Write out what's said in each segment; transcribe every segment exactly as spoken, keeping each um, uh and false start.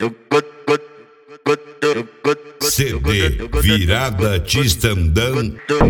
C D Virada Tistandã.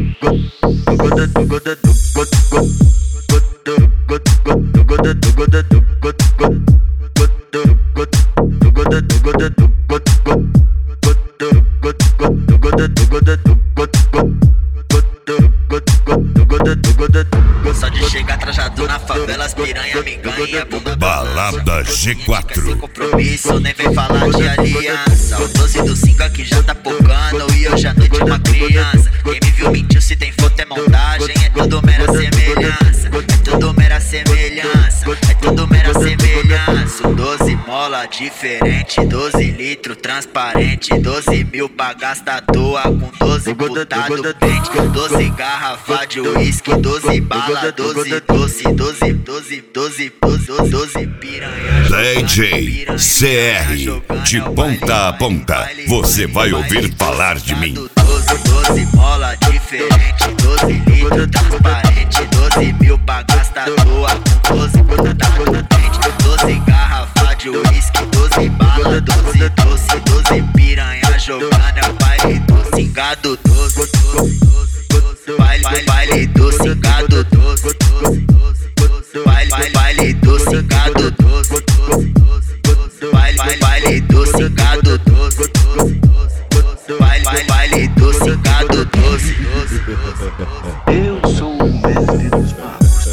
Só de chegar trajado na favela, as piranha me ganha. Balada G quatro. Sem compromisso, nem vem falar de aliança. O doze do cinco aqui já tá pocando e eu já noite uma criança. Quem me viu mentiu, se tem foto é montagem. É tudo mera semelhança, é tudo mera semelhança, é tudo mera semelhança. O doze mola diferente, doze litro transparente, doze mil pra gastar à toa com doze putado dente, doze garrafa de uísque, doze bala, doze doce, doze, doze, doze, doze, doze piranha. D J C R, de ponta a ponta, você vai ouvir falar de mim. doze, doze mola diferente, doze litro transparente, doze mil pra gastar à toa com doze putado dente, doze garrafa de uísque, doze bala, doze doce, doze piranha jogando é o baile do cingado, doze, doze, doze, baile, baile do cingado, doze, doze, doze, baile, baile do cingado, doze, doze, doze, baile, baile do cingado, doze, doze, doze, baile, baile do cingado, doze, doze, doze. Eu sou o mestre dos magos.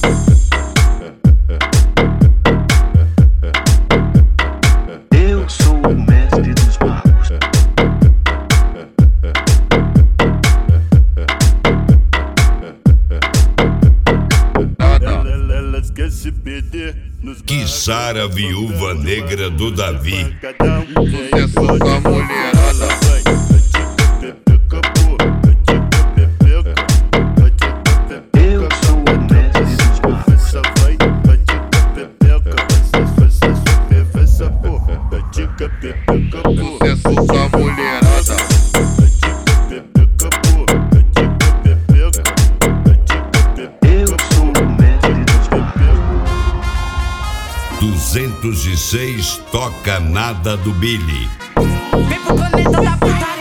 Eu sou o mestre dos magos. Kissara, viúva negra do Davi. Sucesso da mulherada. Eu sou o mestre dos magos. Sucesso da mulherada. Eu sou o mestre dos magos. duzentos e seis toca nada do Billy. Vem pro planeta da putaria.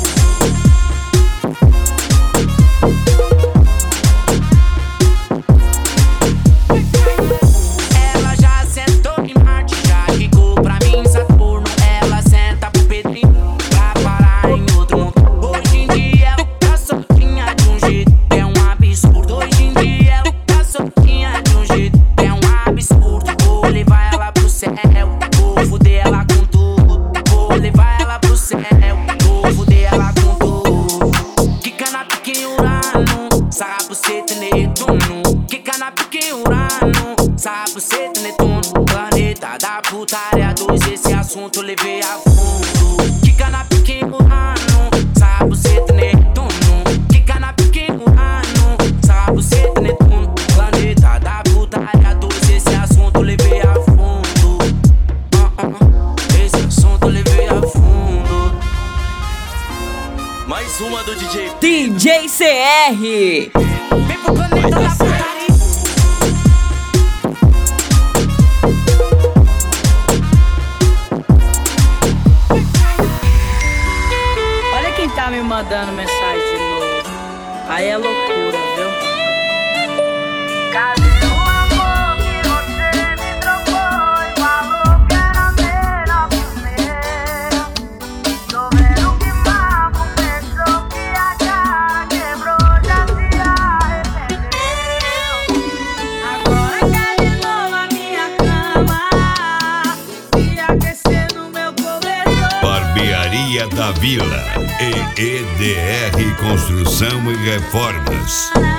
Ela já sentou em Marte, já ficou pra mim Saturno. Ela senta pro Pedrinho pra parar em outro mundo. Hoje em dia ela tá soltinha de um jeito, é um absurdo. Hoje em dia ela tá soltinha de um jeito, é um absurdo. Vou levar ela pro céu, vou fuder ela com tudo. Vou levar ela pro céu, vou fuder ela com tudo. Quica na pique Urano, sarra buceta Netuno. Quica na pique Urano, sarra buceta Netuno. Planeta da putaria dois, esse assunto eu levei a fundo. Quica na pique Urano, sarra buceta Netuno. Quica na pique Urano, sarra buceta Netuno. Planeta da putaria dois, esse assunto eu levei a fundo. Uh, uh, uh. Esse assunto eu levei a fundo. Mais uma do D J D J C R. Vem pro planeta da putaria. Olha quem tá me mandando mensagem de novo. Aí é loucura, viu? Cadê o amor que você me trocou e falou que era melhor primeiro? Tô vendo que papo pensou que a cara quebrou, já se arrependeu. Agora quer de novo a minha cama e aquecer no meu cobertor. Barbearia da Vila e E D R Construção e Reformas.